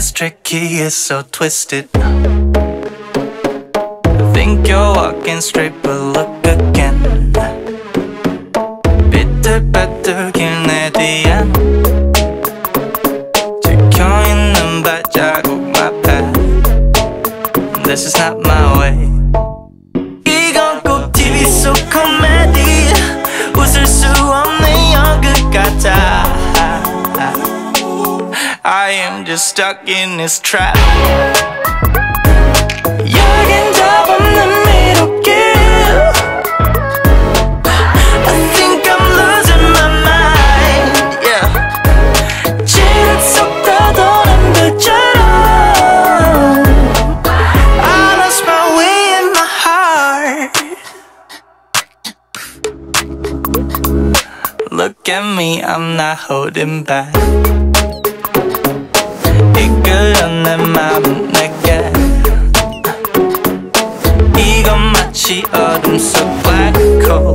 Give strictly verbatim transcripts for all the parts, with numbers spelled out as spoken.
is tricky, it's so twisted. Think you're walking straight, but look again. 삐뚤빼뚤 내 뒤엔 지켜있는 발자국, my path. This is not my way. 이건 꼭 티비 속 코미디, 웃을 수 없는 연극 같아. I am just stuck in this trap. 여긴 답 없는 미로길. I think I'm losing my mind, yeah. 지름 속 떠도는 별처럼 I lost my way in my heart. Look at me, I'm not holding back. 이끌려 내 맘은 내게. 이건 마치 어둠 속 black hole.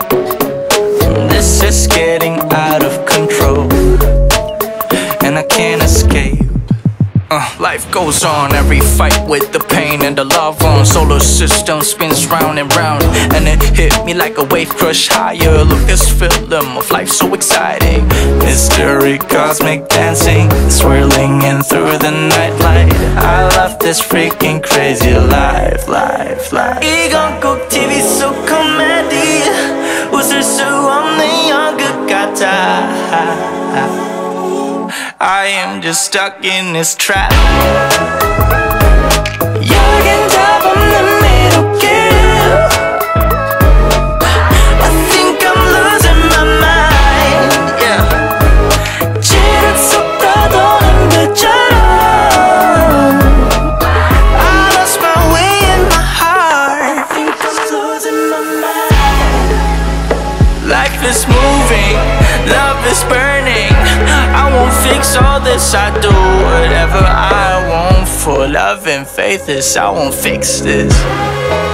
This is getting out of control, and I can't escape. Uh, life goes on, every fight with the pain and the love on. Solar system spins round and round, and it hit me like a wave crush higher. Look, this film of life so exciting. Mystery, cosmic dancing, swirling in through the nightlight. I love this freaking crazy life, life, life. 이건 꼭 티비 속 코미디, 웃을 수 없는 연극 같아. I am just stuck in this trap. 여긴 답 없는 미로길. I think I'm losing my mind, yeah. 지름 속 떠도는 별처럼 I lost my way in my heart. I think I'm losing my mind. Life is moving, love is burning. I won't fix all this, I do whatever I want. For love and faith is, I won't fix this.